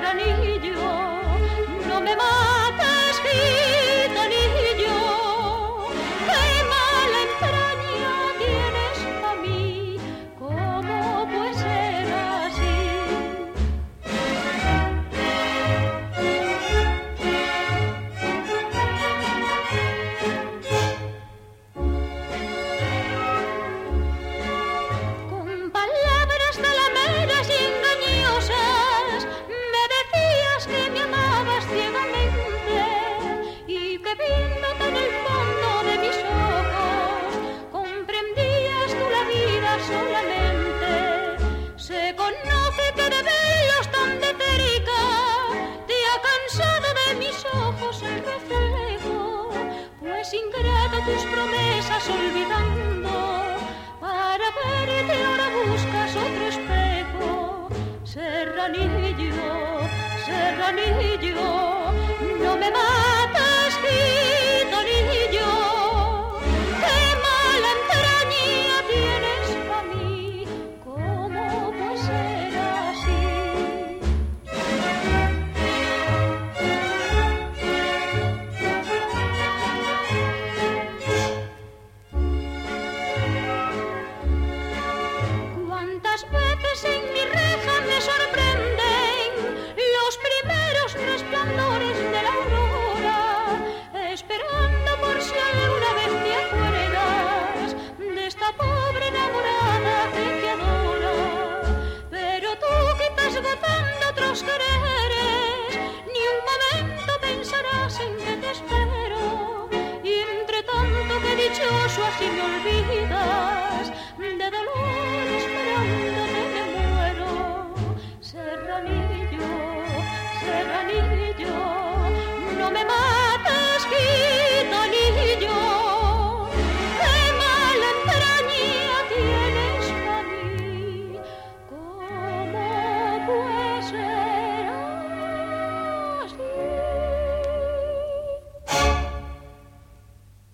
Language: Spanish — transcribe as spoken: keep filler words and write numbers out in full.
serranillo, no me mates, gitanillo, qué mala entraña tienes a mí, ¿cómo puede ser así? Con palabras talameras y engañosas me decías que me amabas ciegamente y que viéndote en el fondo de mis ojos comprendías tú la vida solamente. Se conoce que de verlos tan de cerca te ha cansado de mis ojos el reflejo, pues ingrato tus promesas olvidando, para verte ahora buscas otro espejo. Serranillo, serranillo, no me mates.